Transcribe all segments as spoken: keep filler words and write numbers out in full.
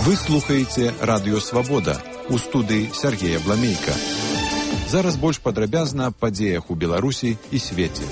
Вы слухаеце Радыё Свабода. У студыі Сергея Бламейка. Зараз больш падрабязна аб падзеях у Беларусі і свеце.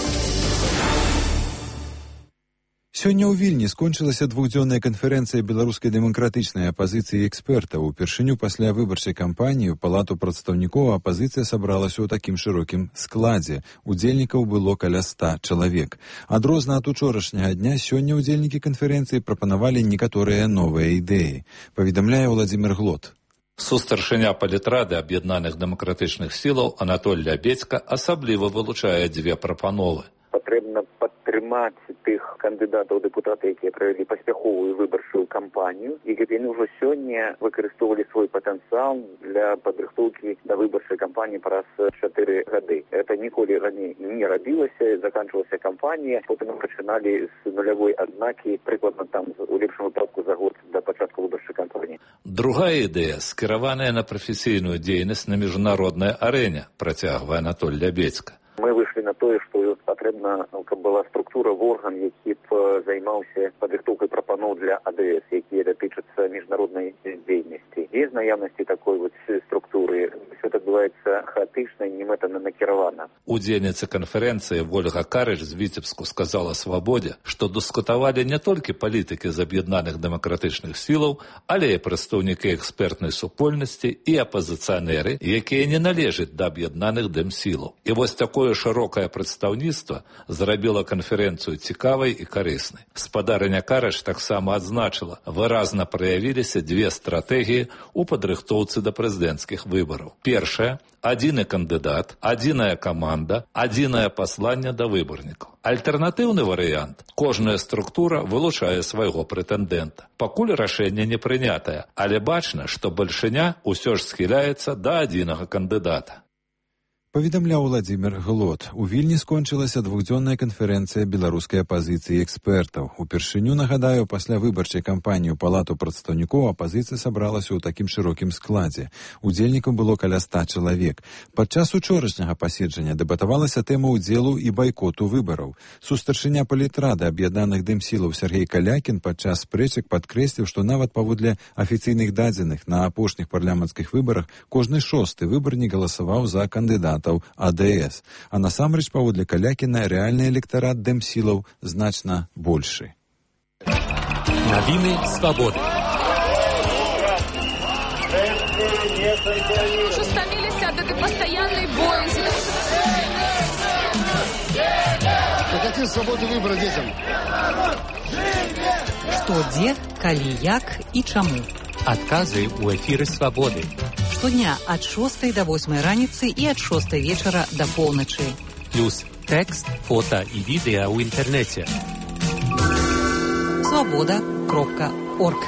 Сёння ў Вільні скончылася двухдзённая канферэнцыя беларускай дэмакратычнай апазіцыі і экспертаў. Упершыню пасля выбарчай кампаніі ў палату прадстаўнікоў апазіцыя сабралася ў такім шырокім складзе. Удзельнікаў было каля ста чалавек. Адрозна ад учорашняга дня, сёння ўдзельнікі канферэнцыі прапанавалі некаторыя новыя ідэі. Паведамляе Владзімир Глот. Сустаршыня палітрады аб'яднаных дэмакратычных сілаў Анатоль Лябедзька асабліва вылучае дзве прапановы. Патрэбна падтрымаць тых кандыдатаў дэпутаты, якія правялі паспяховую выбарчую кампанію, і каб яны ўжо сёння выкарыстоўвалі свой патэнцыял для падрыхтоўкі да выбарчай кампаніі праз чатыры гады. Это ніколі раней не рабілася, заканчвалася кампанія, потым пачыналі з нулявой адзнакі, прыкладна там у лепшым выпадку за год да пачатку выбарчай кампаніі. Другая ідэя, скіраваная на прафесійную дзейнасць на міжнароднай арэне, працягвае Анатоль Лябедзька. Мы выйшлі на тое, што патрэбна, каб была структура в орган, які б займаўся падрыхтоўкай прапаноў для А Дэ Эс, якія датычацца міжнароднай дзейнасці. Без наяўнасці такой вот структуры все это адбываецца хаатычна і немэтана накіравана. Удзельніца канферэнцыі Вольга Карыч з Віцебску сказала Свабодзе, што дыскутавалі не толькі палітыкі з аб'яднаных дэмакратычных сілаў, але і прадстаўнікі экспертнай супольнасці і апазіцыянеры, якія не належаць да аб'яднаных дэмсілаў. І вось такое шырокае прадстаўніцтва зрабіла канферэнцыю цікавай і карыснай. Спадарыня Карыч таксама адзначыла, выразна праявіліся дзве стратэгіі ў падрыхтоўцы да прэзідэнцкіх выбараў. Першая – адзіны кандыдат, адзіная каманда, адзінае пасланне да выбарнікаў. Альтэрнатыўны варыянт – кожная структура вылучае свайго прэтэндэнта. Пакуль рашэнне не прынятае, але бачна, што бальшыня ўсё ж схіляецца да адзінага кандыдата. Паведамляў Владзімир Глот. У Вільні скончылася двухдзённая канферэнцыя беларускай апазіцыі і экспертаў. Упершыню, нагадаю, пасля выбарчай кампаніі ў палату прадстаўнікоў апазіцыя сабралася ў такім шырокім складзе. Удзельнікаў было каля ста чалавек. Падчас учорашняга паседжання дэбатавалася тэма ўдзелу і байкоту выбараў. Сустаршыня палітрады аб'яднаных дэмсілаў Сергей Калякін падчас спрэчак падкрэсліў, што нават паводле афіцыйных дадзеных на апошніх парламенцкіх выбарах кожны шосты выбарнік галасаваў за кандыдата А Дэ Эс. А насамрэч, паводле Калякіна, рэальны электарат дэмсілаў значна большы. Навіны свабоды. Уже стаміліся ад этой пастаяннай бойцы. Какие свободы выбора детям? Што, дзе, калі, як і чаму. Адказы ў эфіры свабоды. Штодня ад шостай да восьмай раніцы і ад шостай вечара да поўначы. Плюс тэкст, фота і відэа ў інтэрнэце. свабода кропка орг.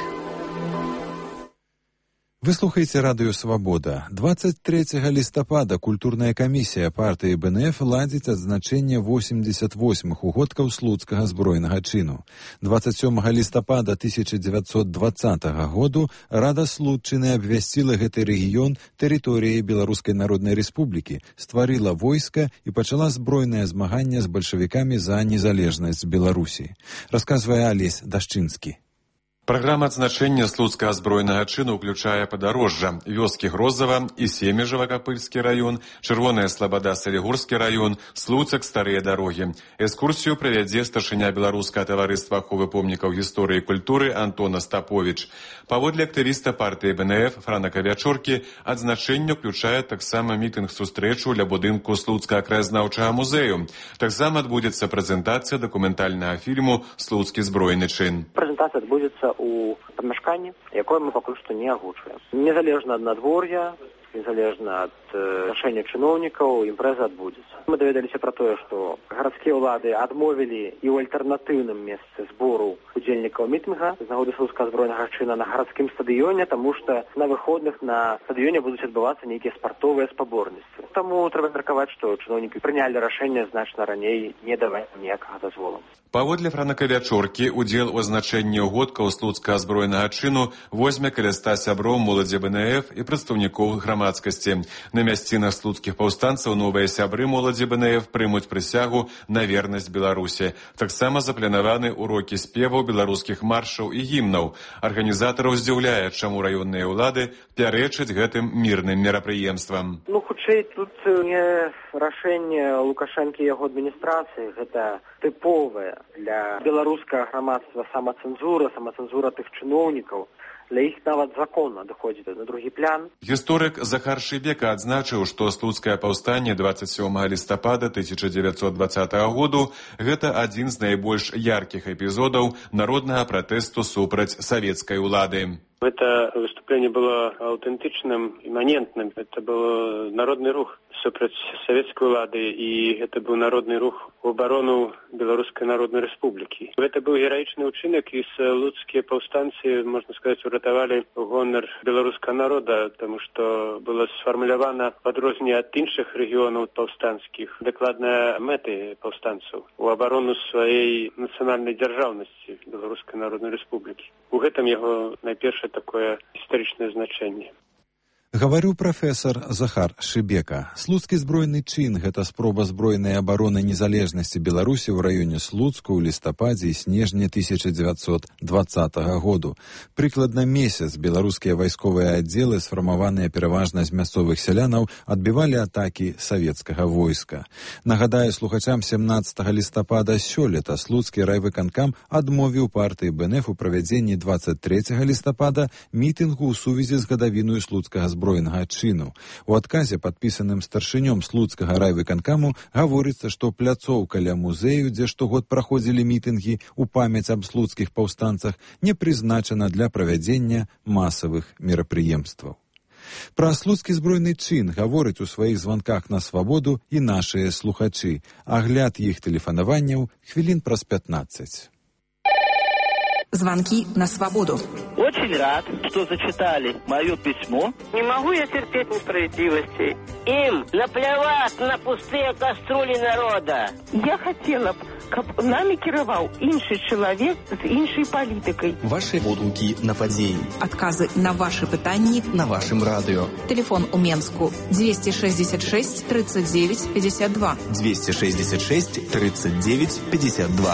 Вы слухаеце Радыё Свабода. дваццаць трэцяга лістапада культурная камісія партыі Бэ Эн Эф ладзіць адзначэнне восемдзесят восьмых угодкаў слуцкага збройнага чыну. дваццаць сёмага лістапада тысяча дзевяцьсот дваццатага году Рада Слуцчыны абвясціла гэты рэгіён тэрыторыяй Беларускай Народнай Рэспублікі, стварыла войска і пачала збройнае змаганне з бальшавікамі за незалежнасць Беларусі. Расказвае Алесь Дашчынскі. Праграма адзначэння слуцкага збройнага чыну ўключае падарожжа, вёскі Грозава і Семежава, Капыльскі раён, Чырвоная Слабада, Салігорскі раён, Слуцак, Старыя дарогі. Экскурсію правядзе старшыня Беларускага таварыства аховы помнікаў гісторыі і культуры Антон Остапович. Паводле актывіста партыі Бэ Эн Эф Франака Вячоркі, адзначэнне ўключае таксама мітынг-сустрэчу ля будынку Слуцкага краязнаўчага музею. Таксама адбудзецца прэзентацыя дакументальнага фільму «Слуцкі збройны чын». Прэзентацыя адбудзецца у памяшканні, якое мы пакуль што не агучваем. Незалежна ад надвор'я, незалежна ад рашэння чыноўнікаў, імпрэза адбудзецца. Мы даведаліся пра тое, што гарадскія ўлады адмовілі і ў альтэрнатыўным месцы збору удзельнікаў мітынга з нагоды слуцкага збройнага чына на гарадскім стадыёне, таму што на выходных на стадыёне будуць адбывацца нейкія спартовыя спаборніцтвы. Таму трэба меркаваць, што чыноўнікі прынялі рашэнне значна раней не даваць ніякага дазволу. Паводле Франака Вячоркі, удзел у азначэнні угодкаў слуцкага збройнага чыну возьме каля ста сяброў моладзі Бэ Эн Эф і прадстаўнікоў грамадскіх грамадскасці. На мясцінах слуцкіх паўстанцаў новыя сябры моладзі бэ эн эф прымуць прысягу на вернасць Беларусі. Таксама запланаваны урокі спеваў беларускіх маршаў і гімнаў. Арганізатараў здзіўляе, чаму раённыя ўлады пярэчаць гэтым мірным мерапрыемствам. Ну, хутчэй, тут не рашэнне Лукашэнкі і яго адміністрацыі, гэта тыповая для беларускага грамадства самацэнзура, самацэнзура тых чыноўнікаў. Для іх нават закон адыходзіць на другі план. Гісторык Захар Шыбека адзначыў, што слуцкае паўстанне дваццаць сёмага лістапада тысяча дзевяцьсот дваццатага году гэта адзін з найбольш яркіх эпізодаў народнага пратэсту супраць савецкай улады. Это выступление было аутентичным, имманентным. Это был народный рух супраць советской улады, и это был народный рух в оборону Белорусской Народной Республики. Это был героичный учинок, и слуцкие повстанцы, можно сказать, уратовали гонор белорусского народа, потому что было сформулировано в отрозне от інших регионов повстанских докладная меты повстанцев в оборону своей национальной державности Белорусской Народной Республики. У гэтым его найперше такое историчное значение. Гаварыў прафесар Захар Шыбека. Слуцкі збройны чын – гэта спроба збройнай абароны незалежнасці Беларусі ў раёне Слуцку ў лістападзе і снежні тысяча дзевяцьсот дваццатага году. Прыкладна месяц беларускія вайсковыя аддзелы, сфармаваныя пераважна з мясцовых сялянаў, адбівалі атакі савецкага войска. Нагадаю слухачам, сямнаццатага лістапада сёлета слуцкі райвыканкам адмовіў партыі бэ эн эф у правядзенні дваццаць трэцяга лістапада мітынгу ў сувязі з гадавінаю слуцкага збройнага збройнага чыну. У адказе, падпісаным старшынём слуцкага райвыканкаму, гаворыцца, што пляцоўка ля музею, дзе штогод праходзілі мітынгі ў памяць аб слуцкіх паўстанцах, не прызначана для правядзення масавых мерапрыемстваў. Пра слуцкі збройны чын гавораць у сваіх званках на свабоду і нашыя слухачы. Агляд іх тэлефанаванняў хвілін праз пятнаццаць. Звонки на свободу. Очень рад, что зачитали мое письмо. Не могу я терпеть несправедливости. Им наплевать на пустые кастрюли народа. Я хотела б, каб нами кіраваў іншы чалавек з іншай палітыкай. Ваши водгукі на падзеі. Адказы на ваши пытанні на вашым радыё. Телефон у Менску двести шестьдесят шесть тридцать девять пятьдесят два. двести шестьдесят шесть тридцать девять пятьдесят два.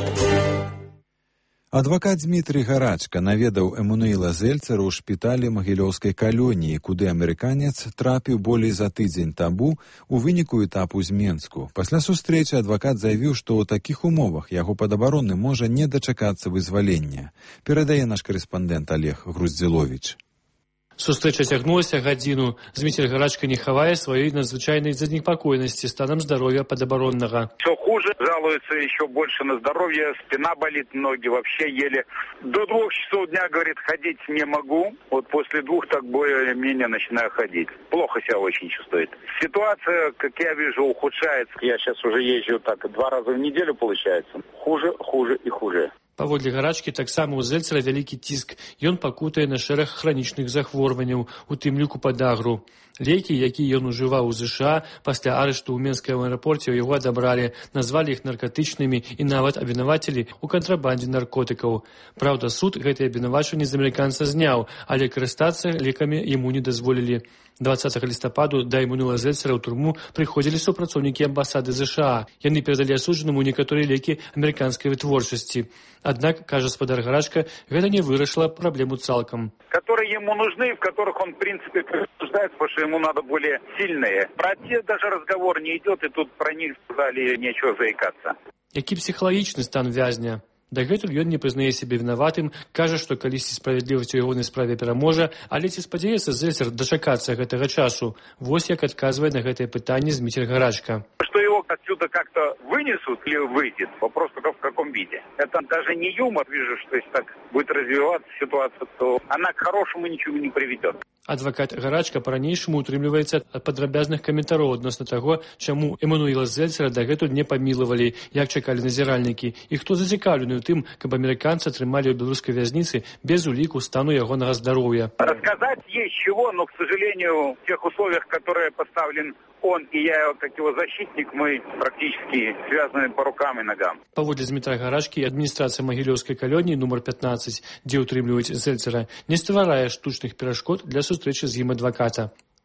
Адвакат Дмітрый Гарачка наведаў Эммануіла Зельцера ў шпіталі магілёўскай калоніі, куды амерыканец трапіў болей за тыдзень таму у выніку этапу з Менску. Пасля сустрэчы адвакат заявіў, што ў такіх умовах яго падабаронны можа не дачакацца вызвалення. Перадае наш карэспандэнт Олег Груздзіловіч. Сустрэча цягнулася гадзіну. Дмітрий Гарачка не хавае сваёй надзвычайнай занепакоенасці станам здароўя падабароннага. Все хуже, жалуется еще больше на здоровье, спина болит, ноги вообще еле. До двух часов дня, говорит, ходить не могу. Вот после двух так более-менее начинаю ходить. Плохо себя очень чувствует. Ситуация, как я вижу, ухудшается. Я сейчас уже езжу так два раза в неделю, получается. Хуже, хуже и хуже. Паводле Гарачкі таксама ў Зельцера вялікі ціск. Ён пакутае на шэраг хранічных захворванняў, у тым ліку падагру. Лекі, якія ён ужываў у ЗША, пасля арышту ў Менскім аэрапорце яго адабралі, назвалі іх наркатычнымі і нават абвінавацілі ў кантрабандзе наркотыкаў. Праўда, суд гэтае абвінавачванне з амерыканца зняў, але карыстацца лекамі яму не дазволілі. двадцатага лістападу да Эммануіла Зельцера ў турму прыходзілі супрацоўнікі амбасады ЗША. Яны перадалі асуджанаму некаторыя лекі амерыканскай вытворчасці. Аднак, кажа спадар Гарачка, гэта не вырашыла праблему цалкам. Которые ему нужны, в которых он, в принципе, нуждается, потому что ему надо более сильные. Про те даже разговор не идет, и тут про них сказали нечего заикаться. Які псіхалагічны стан вязня? Дагэтуль ён не прызнае сябе вінаватым, кажа, што калісьці справядлівасць у ягонай справе пераможа, але ці спадзяецца Зельцер дачакацца гэтага часу? Вось як адказвае на гэтае пытанне Дмітрий Гарачка. Что его отсюда как-то вынесут или выйдет? Вопрос только в каком виде. Это даже не юмор, вижу, что если так будет развиваться ситуация, то она к хорошему ничего не приведет. Адвакат Гарачка па-ранейшаму утрымліваецца ад падрабязных каментароў адносна таго, чаму Эммануіла Зельцера дагэтуль не памілавалі, як чакалі назіральнікі, і хто зацікаўлены ў тым, каб амерыканца трымалі ў беларускай вязніцы без уліку стану ягонага здароўя. Рассказать есть чего, но, к сожалению, в тех условиях, которые поставлен он и я, как его защитник, мы практически связаны по рукам и ногам. Паводле Дмітрая Гарачкі, адміністрацыя магілёўскай калоніі нумар пятнаццаць, дзе ўтрымліваюць Зельцера, не стварае штучных перашкод для сустрэчы з ім адваката.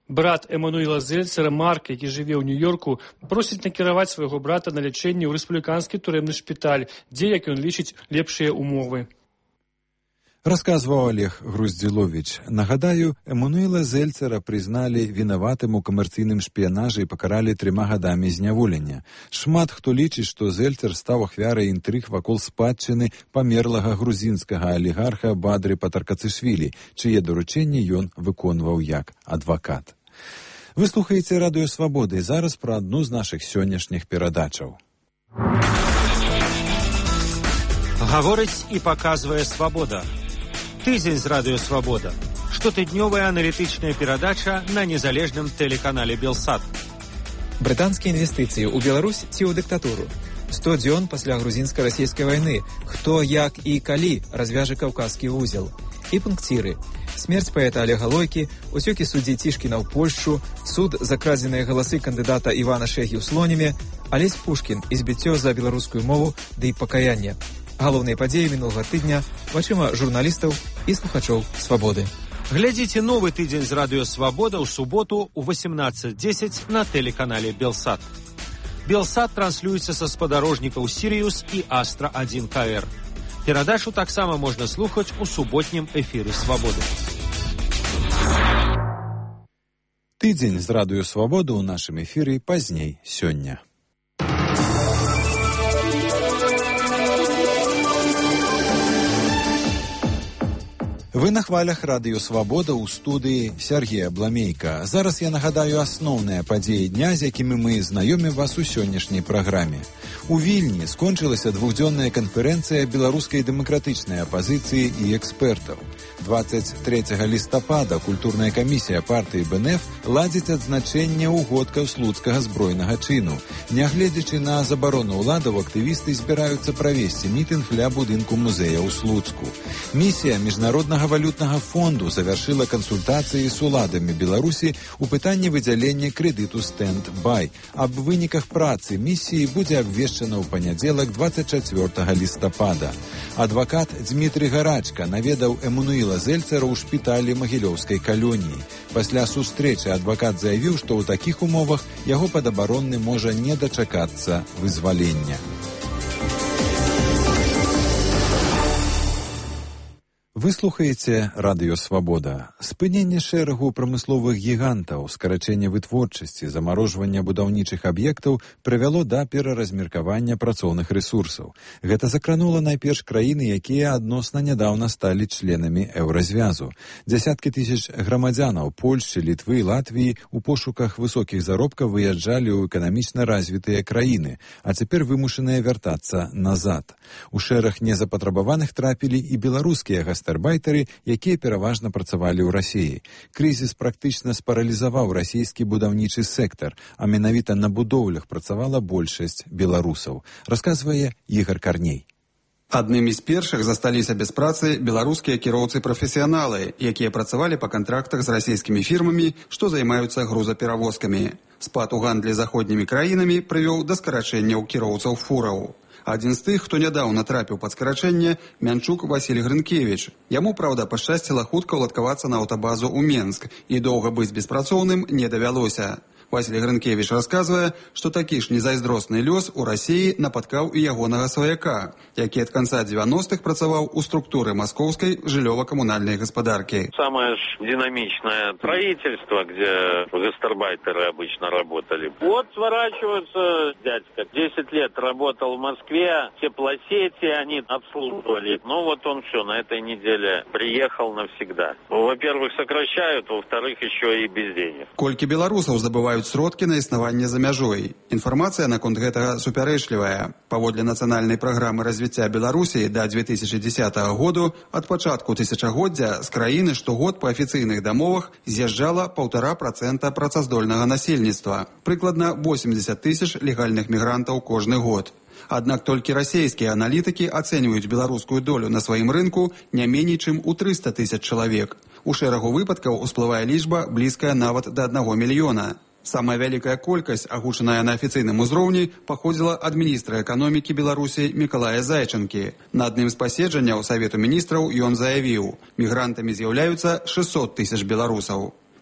Брат Эмануэла Зельцера, Марк, які жыве ў Нью-Йорку, просіць накіраваць свайго брата на лячэнне ў рэспубліканскі турэмны шпіталь, дзе, як ён лічыць, лепшыя умовы. Расказваў Олег Груздзіловіч. Нагадаю, Эмануэла Зельцера прызналі вінаватым у камерцыйным шпіянажы і пакаралі трыма гадамі зняволення. Шмат хто лічыць, што Зельцер стаў ахвярай інтрыг вакол спадчыны памерлага грузінскага алігарха Бадры Патаркацышвілі, чые даручэнні ён выконваў як адвакат. Вы слухаеце Радыё Свабоды. Зараз пра адну з нашых сённяшніх перадачаў. Гаворыць і паказвае Свабода. Тыдзень з Радыё Свабода. Штотыднёвая аналітычная перадача на незалежным тэлеканале Белсат. Брытанскія інвестыцыі ў Беларусь ці ў дыктатуру. сто дзён пасля грузінска-расійскай вайны. Хто, як і калі развяжа каўказскі вузел. І пункціры. Смерць паэта Олега Лойкі, уцёкі суддзі Цішкіна ў Польшчу, суд за крадзеныя галасы кандыдата Івана Шэгі ў Слонімі, Алесь Пушкін і збіццё за беларускую мову ды пакаянне. Галоўныя падзеі мінулага тыдня вачыма журналістаў і слухачоў Свабоды. Глядзіце новы тыдзень з Радыё Свабода ў суботу ў восемнадцать дзесяць на тэлеканале Белсат. Белсат транслюецца са спадарожнікаў Сірыюс і Астра один ка эр. Перадачу таксама можна слухаць у суботнім эфіры Свабоды. Тыдзень з Радыё Свабода ў нашым эфіры пазней сёння. Вы на хвалях Радыё Свабода ў студыі Сергея Бламейка. Зараз я нагадаю асноўныя падзеі дня, з якімі мы знаёмім вас у сённяшняй праграме. У Вільні скончылася двухдзённая канферэнцыя беларускай дэмакратычнай апазіцыі і экспертаў. дваццаць трэцяга лістапада культурная камісія партыі бэ эн эф ладзіць адзначэнне ўгодкаў слуцкага збройнага чыну. Нягледзячы на забарону ўладаў, актывісты збіраюцца правесці мітынг ля будынку музея ў Слуцку. Місія міжнароднага валютнага фонду завяршыла кансультацыі з уладамі Беларусі ў пытанні выдзялення крэдыту стэнд-бай. Аб выніках працы місіі будзе абвешчана ў панядзелак дваццаць чацвёртага лістапада. Адвакат Дмітрый Гарачка наведаў Эмануэла Зельцера ў шпіталі Магілёўскай калоніі. Пасля сустрэчы адвакат заявіў, што ў такіх умовах яго падабаронны можа не дачакацца вызвалення. Вы слухаеце Радыё Свабода. Спыненне шэрагу прамысловых гігантаў, скарачэнне вытворчасці, замарожвання будаўнічых аб'ектаў прывяло да пераразмеркавання працоўных рэсурсаў. Гэта закранула найперш краіны, якія адносна нядаўна сталі членамі еўразвязу. Дзясяткі тысяч грамадзянаў Польшчы, Літвы і Латвіі у пошуках высокіх заробкаў выязджалі ў эканамічна развітыя краіны, а цяпер вымушаныя вяртацца назад. У шэраг незапатрабаваных трапілі і беларускія гастарбайтары, якія пераважна працавалі ў Расіі. Крызіс практычна спаралізаваў расійскі будаўнічы сектар, а менавіта на будоўлях працавала большасць беларусаў. Расказвае Ігар Карней. Аднымі з першых засталіся без працы беларускія кіроўцы-прафесіяналы, якія працавалі па кантрактах з расійскімі фірмамі, што займаюцца грузаперавозкамі. Спад у гандлі заходнімі краінамі прывёў да скарачэнняў кіроўцаў фураў. Адзін з тых, хто нядаўна трапіў пад скарачэнне, Мянчук Васіль Грынкевіч. Яму, праўда, пашчасціла хутка ўладкавацца на аўтабазу ў Менск, і доўга быць беспрацоўным не давялося. Васіль Грынкевіч расказвае, што такі ж незайздросны лёс у Расіі напаткаў і ягонага сваяка, які ад канца дзевяностых працаваў у структуры маскоўскай жыллёва-камунальнай гаспадаркі. Самое ж динамичное правительство, где гастарбайтеры обычно работали. Вот сворачиваются дядька. Десять лет работал в Москве, теплосети они обслуживали. Ну вот он все, на этой неделе приехал навсегда. Во-первых, сокращают, во-вторых, еще и без денег. Колькі беларусаў здабываюць сродкі на існаванне за мяжой. Інфармацыя наконт гэтага супярэчлівая. Паводле нацыянальнай праграмы развіцця Беларусі да две тысячи дзесятага году ад пачатку тысячагоддзя з краіны штогод па афіцыйных дамовах з'язджала паўтара працэнта працаздольнага насельніцтва. Прыкладна восемьдесят тысяч легальных мігрантаў кожны год. Аднак толькі расійскія аналітыкі ацэньваюць беларускую долю на сваім рынку не меней чым у триста тысяч чалавек. У шэрагу выпадкаў усплывае лічба блізкая нават да аднаго мільёна. Самая вялікая колькасць, агучаная на афіцыйным узроўні, паходзіла ад міністра эканомікі Беларусі Мікалая Зайчынкі. На адным з паседжанняў Савету міністраў ён заявіў, мігрантамі з'яўляюцца шестьсот тысяч беларусаў.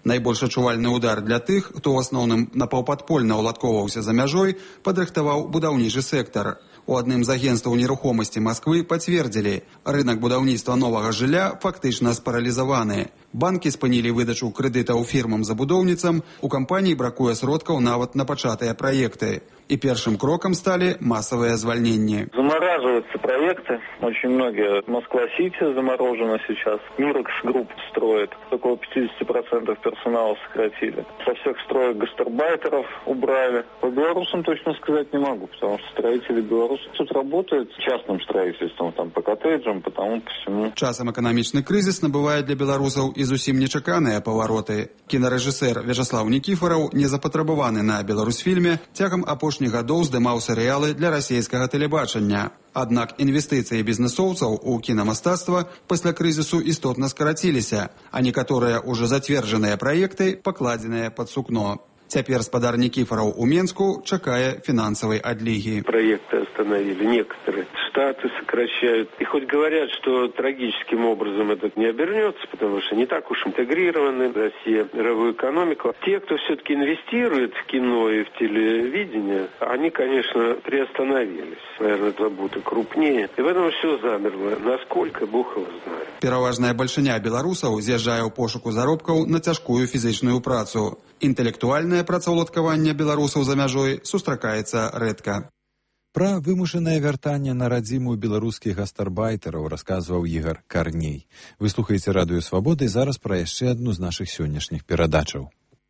Найбольш адчувальны ўдар для тых, хто ў асноўным напаўпадпольна ўладкоўваўся за мяжой, падрыхтаваў будаўнічы сектар. У адным з агенцтваў нерухомасці Масквы пацвердзілі, рынак будаўніцтва новага жылля фактычна спаралізаваны. Банкі спынілі выдачу крэдытаў фірмам-забудоўніцам, у кампаній бракуе сродкаў нават на пачатыя праекты. И первым кроком стали массовые звольнения. Замораживаются проекты. Очень многие. Москва-Сити заморожена сейчас. Мирекс Групп строит. Около пятьдесят процентов персонала сократили. Со всех строек гастарбайтеров убрали. По белорусам точно сказать не могу, потому что строители белорусы тут работают частным строительством, там по коттеджам, по тому, по всему. Часом экономичный кризис набывает для белорусов и зусім нечаканыя повороты. Кинорежиссер Вячеслав Никифоров, не запатрабаваны на Беларусьфільме, тягом апошніх гадоў здымаў серыялы для расійскага тэлебачання. Аднак інвестыцыі бізнесоўцаў у кінамастацтва пасля крызісу істотна скараціліся, а некаторыя ўжо зацверджаныя праекты пакладзеныя пад сукно. Цяпер спадар Никифоров у Менску чакае финансовой одлиги. Проекты остановили, некоторые штаты сокращают. И хоть говорят, что трагическим образом это не обернется, потому что не так уж интегрированы Россия в мировую экономику. Те, кто все-таки инвестирует в кино и в телевидение, они, конечно, приостановились. Наверное, это будут и крупнее. И в этом все замерло. Насколько, Бог его знает. Пераважная бальшыня беларусаў з'язджае ў пошуку заробкаў на цяжкую фізічную працу. Інтэлектуальнае працаўладкаванне беларусаў за мяжой сустракаецца рэдка. Пра вымушанае вяртанне на радзіму беларускіх гастарбайтераў расказваў Ігар Карней. Вы слухаеце радыё Свабода і зараз пра яшчэ адну з нашых сённяшніх перадачаў.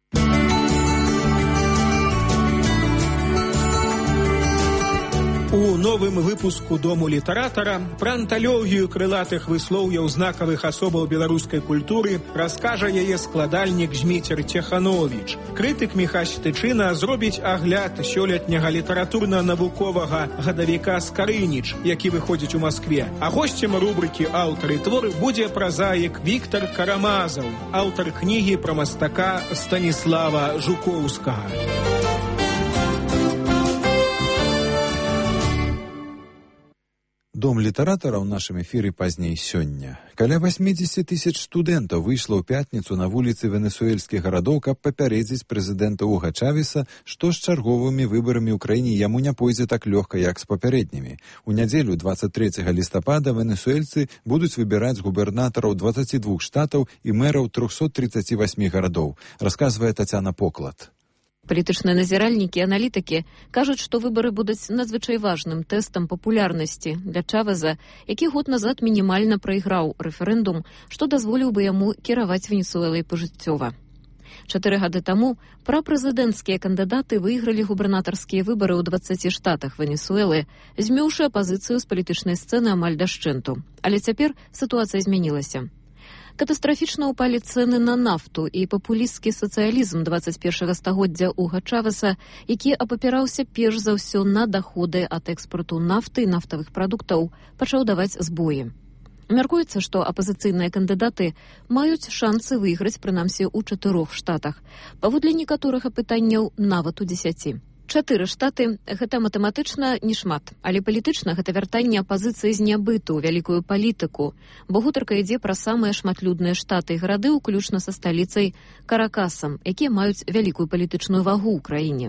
У новым выпуску «Дому літаратара» пра анталогію крылатых выслоўяў знакавых асобаў беларускай культуры раскажа яе складальнік Зміцер Цехановіч. Крытык Міхась Тычына зробіць агляд сёлетняга літаратурна-навуковага гадавіка «Скарыніч», які выходзіць у Маскве. А госцем рубрыкі «Аўтары творы» будзе празаік Віктар Карамазаў, аўтар кнігі пра мастака Станіслава Жукоўскага. Дом літаратара ў нашым эфіры пазней сёння. Каля восемьдесят тысяч студэнтаў выйшла ў пятніцу на вуліцы венесуэльскіх гарадоў, каб папярэдзіць прэзідэнта Уга Чавеса, што з чарговымі выбарамі ў краіне яму не пойдзе так лёгка, як з папярэднімі. У нядзелю двадцать трэцяга лістапада венесуэльцы будуць выбіраць губернатараў двадцати двух штатаў і мэраў трохсот тридцати восьми гарадоў, расказвае Тацяна Поклад. Палітычныя назіральнікі і аналітыкі кажуць, што выбары будуць надзвычай важным тэстам папулярнасці для Чавеза, які год назад мінімальна прайграў рэферэндум, што дазволіў бы яму кіраваць Венесуэлай пажыццёва. Чатыры гады таму прапрэзідэнцкія кандыдаты выйгралі губернатарскія выбары ў дваццаці штатах Венесуэлы, змёўшы апазіцыю з палітычнай сцэны амаль дашчэнту. Але цяпер сітуацыя змянілася. Катастрафічна ўпалі цэны на нафту і папулісцкі сацыялізм двадцать першага стагоддзя Уга Чавеса, які апапіраўся перш за ўсё на даходы ад экспарту нафты і нафтавых прадуктаў, пачаў даваць збоі. Мяркуецца, што апазіцыйныя кандыдаты маюць шансы выйграць прынамсі ў чатырох штатах, паводле некаторых апытанняў нават у дзесяці. Чатыры штаты – гэта матэматычна не шмат, але палітычна гэта вяртанне апазіцыі з нябыту ў вялікую палітыку, бо гутарка ідзе пра самыя шматлюдныя штаты і гарады, уключна са сталіцай Каракасам, якія маюць вялікую палітычную вагу ў краіне.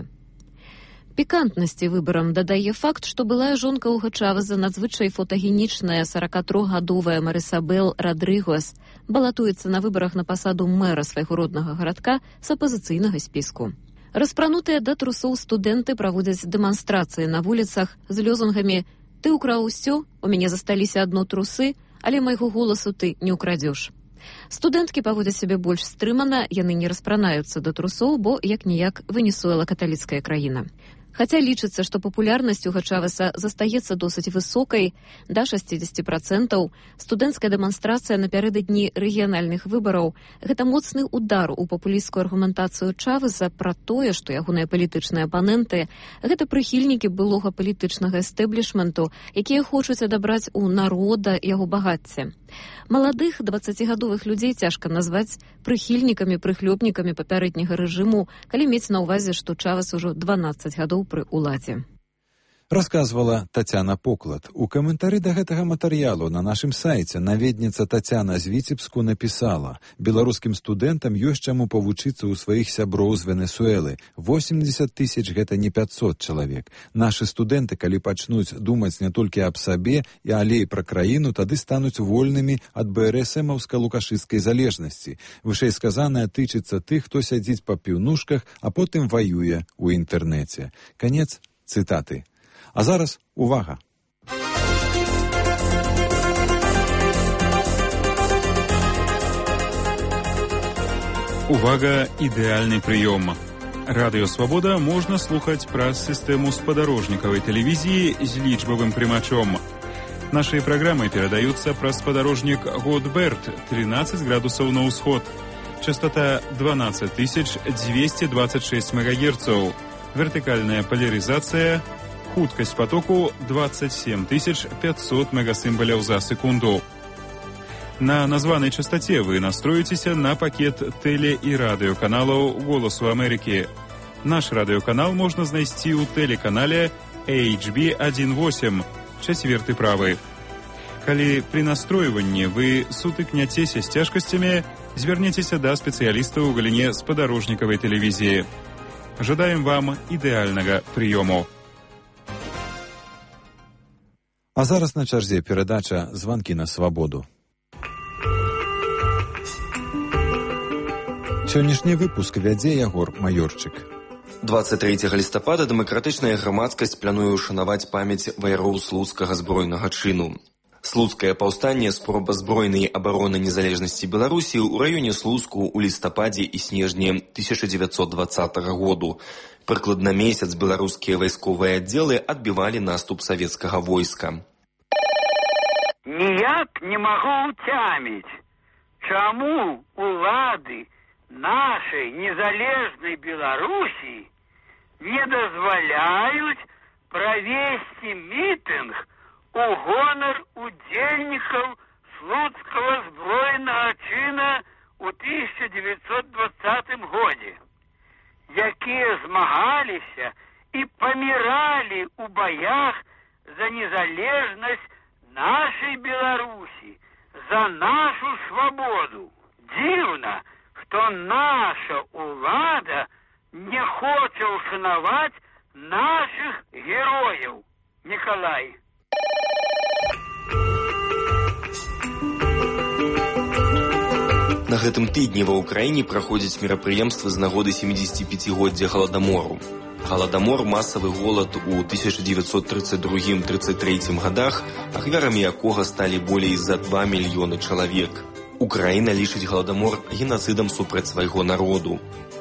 Пікантнасці выбарам дадае факт, што былая жонка Уга Чавеза, надзвычай фотагенічная сорокатрохгадовая Марисабел Родригес, балатуецца на выбарах на пасаду мэра свайго роднага гарадка з апазіцыйнага спіску. Распранутыя да трусоў студэнты праводзяць дэманстрацыі на вуліцах з лёзунгамі «Ты ўкраў усё, у мяне засталіся адно трусы, але майго голасу ты не ўкрадзеш». Студэнткі паводзяць сябе больш стрымана, яны не распранаюцца да трусоў, бо як-ніяк Венесуэла каталіцкая краіна. Хаця лічыцца, што папулярнасць Уга Чавеса застаецца досыць высокай, да шестидесяти процентов, студэнцкая дэманстрацыя напярэдадні рэгіянальных выбараў – гэта моцны удар у папулісцкую аргументацыю Чавеса пра тое, што ягоныя палітычныя апаненты – гэта прыхільнікі былога палітычнага эстэблішменту, якія хочуць адабраць у народа яго багацце. Маладых дваццацігадовых людзей цяжка назваць прыхільнікамі, прыхлёбнікамі папярэдняга рэжыму, калі мець на ўвазе, што Чавес ужо дванаццаць гадоў пры ўладзе. Расказвала Тацяна Поклад. У каментары да гэтага матэрыялу на нашым сайце наведніца Тацяна з Віцебску напісала: беларускім студэнтам ёсць чаму павучыцца ў сваіх сяброў з Венесуэлы. восемьдесят тысяч гэта не пятьсот чалавек. Нашы студэнты, калі пачнуць думаць не толькі аб сабе, і але і пра краіну, тады стануць вольнымі ад бэ эр эс эмаўска-лукашысцкай залежнасці. Вышэйсказанае тычыцца тых, хто сядзіць па піўнушках, а потым ваюе ў інтэрнэце. Канец цытаты. А зараз увага! Увага, ідэальны прыём. Радыё Свабода можна слухаць праз сістэму спадарожнікавай тэлевізіі з лічбавым прымачом. Нашыя праграмы перадаюцца праз спадарожнік Годберт, тринадцать градусаў на ўсход. Частота дванадцать тысяч двести двадцать шесть мегагерцаў. Вертыкальная поляризация. Хуткасць потоку двадцать семь тысяч пятьсот мегасімбаляў за секунду. На названай частоте вы настроіцеся на пакет тэле- і радыёканалаў «Голасу Амерыкі». Наш радыёканал можна знайсці ў тэлеканале эйч би один восемь, чацверты правы. Калі пры настройванні вы сутыкняцеся з цяжкасцямі, звярніцеся да спецыяліста ў галіне спадарожнікавай тэлевізіі. Жадаем вам ідэальнага прыёму. А зараз на чарзе перадача «Званкі на свабоду». Сённяшні выпуск вядзе Ягор Маёрчык. двадцать трэцяга лістапада дэмакратычная грамадскасць плануе ўшанаваць памяць ваяроў слуцкага збройнага чыну. Слуцкае паўстанне, спроба збройнай абароны незалежнасці Беларусі ў раёне Слуцку ў лістападзе і снежні тысяча дзевяцьсот дваццатага году. Прыкладна месяц беларускія вайсковыя аддзелы адбівалі наступ савецкага войска. Ніяк не магу ўцяміць, чаму улады нашай незалежнай Беларусі не дазваляюць правесці мітынг у гонар удзельнікаў слуцкага збройнага чына ў тысяча дзевяцьсот дваццатым годзе, якія змагаліся і паміралі ў баях за незалежнасць нашай Беларусі, за нашу свабоду. Дзіўна, што наша ўлада не хоча ўшанаваць нашых герояў. Николай. На гэтым тыдні ва ўкраіне праходзяць мерапрыемствы з нагоды семидесятипятигоддзя Галадамору. Галадамор, масавы голад у тысяча девятьсот тридцать другім — тридцать трэцім годах, ахвярамі якога сталі болей за два мільёны чалавек. Украіна лічыць Галадамор генацыдам супраць свайго народу.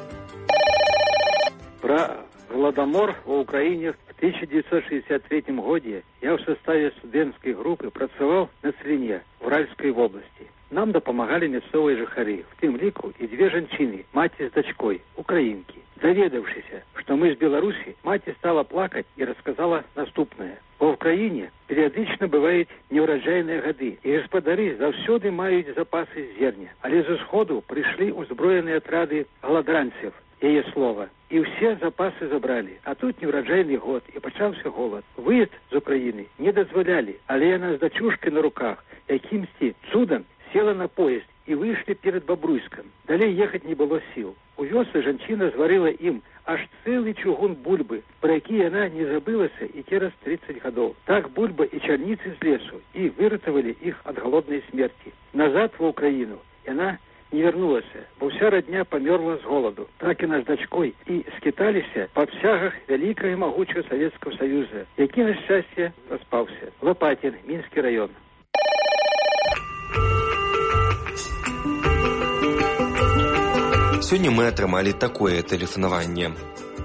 Пра Галадамор ва ўкраіне в тысяча девятьсот шестьдесят третьем годзе я ў составе студэнцкай групы працаваў на Цвіне, в Уральскай вобласці. Нам дапамагалі мясцовыя жыхары, в тым ліку і дзве жанчыны, маці з дачкой, украінкі. Даведаўшыся, што мы з Беларусі, маці стала плакаць і расказала наступнае. Ва ўкраіне перыядычна бываюць неўраджайныя гады, і гаспадары заўсёды маюць запасы зерня. Але з усходу прыйшлі ўзброеныя атрады галадранцев, яе слова, і ўсе запасы забралі. А тут неўраджайны год, і пачаўся голад. Выезд з Украіны не дазвалялі, але яна з дачушкай на руках, якімсьці цудам села на поезд і выйшлі перад Бабруйскам. Далей ехаць не было сіл. У вёсцы жанчына зварыла ім аж цэлы чугун бульбы, пра які яна не забылася і цераз тридцать гадоў. Так бульба і чарніцы з лесу, і выратавалі іх ад галоднай смерці. Назад ва Ўкраіну яна не вярнулася, бо ўся радня памёрла з голаду. Так яна з дачкой і скіталіся па абсягах вялікага і магучага Савецкага Саюза, які, на шчасце, распаўся. Лопатин, Мінскі раён. Сёння мы атрымалі такое тэлефанаванне.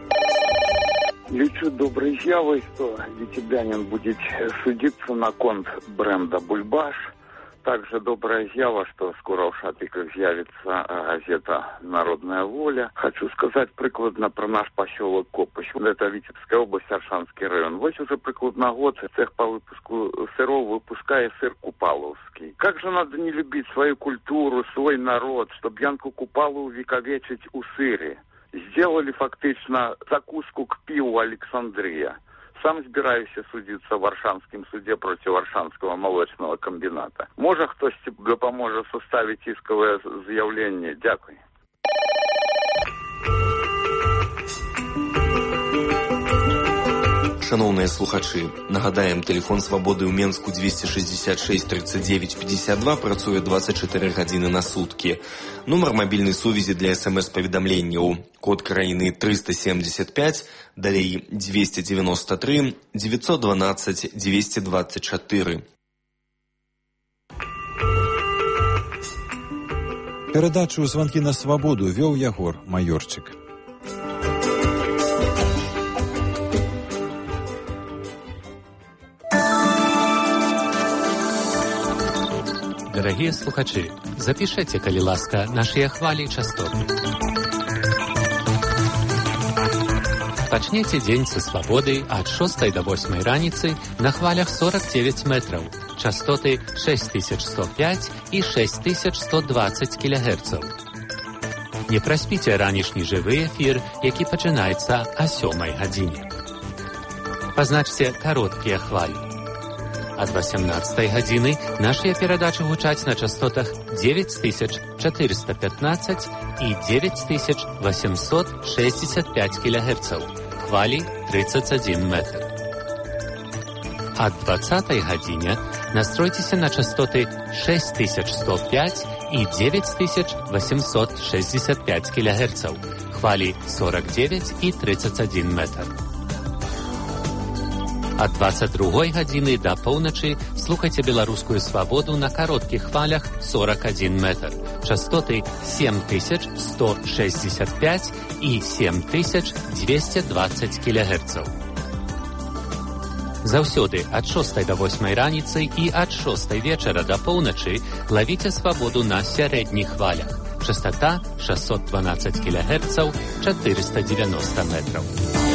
Лічу добрай з'явай, што віцебянін будзе судзіцца на конт бренда «Бульбаш». Также добрая з'ява, что скоро в Шапиках з'явится газета «Народная воля». Хочу сказать прикладно про наш поселок Копыч. Это Витебская область, Аршанский район. Вот уже прикладно год цех по выпуску сыров выпускает сыр купаловский. Как же надо не любить свою культуру, свой народ, чтобы Янку Купалу увековечить у сыре. Сделали фактично закуску к пиву Александрия. Сам збіраюся судзіцца ў Варшанскім суде проці Варшанскага малочнага камбіната. Можа, хтосьці дапаможа составіць іскавае з'яўленне? Дзякуй. Шановные слухачы, нагадаем, телефон свободы ў Менску двести шестьдесят шесть тридцать девять пятьдесят два працуе двадцать четыре гадзіны на сутки. Нумар мабільнай сувязі для смс-паведамленняў. Код краіны триста семьдесят пять, далей двести девяносто три девятьсот двенадцать двести двадцать четыре. Перадачу «Звонки на свободу» вёў Ягор Майорчык. Дорогие слухачи, запишите, калі ласка, наши хвали и частоты. Пачнеце дзень са свабоды ад шостай до восьмай раніцы на хвалях сорок девять метров, частоты шесть тысяч сто пять и шесть тысяч сто двадцать килогерцев. Не праспіце ранішні жывы эфір, які пачынаецца о сёмай гадзіне. Пазначце кароткія хвалі. Ад восемнадцатай гадзіны нашыя перадачы гучаць на частотах девять тысяч четыреста пятнадцать и девять тысяч восемьсот шестьдесят пять килогерцев, хвали тридцать один метр. Ад двадцатай гадзіне настройтеся на частоты шесть тысяч сто пять и девять тысяч восемьсот шестьдесят пять килогерцев, хвали сорок девять и тридцать один метр. Ад двадцать другой гадзіны да поўначы слухайце беларускую свабоду на кароткіх хвалях сорок один метр, частоты семь тысяч сто шестьдесят пять и семь тысяч двести двадцать килогерцев. Заўсёды ад шостай до восьмай раніцы і ад шостай вечара да поўначы лавіце свабоду на сярэдніх хвалях. Частота шестьсот двенадцать килогерцев, четыреста девяносто метров.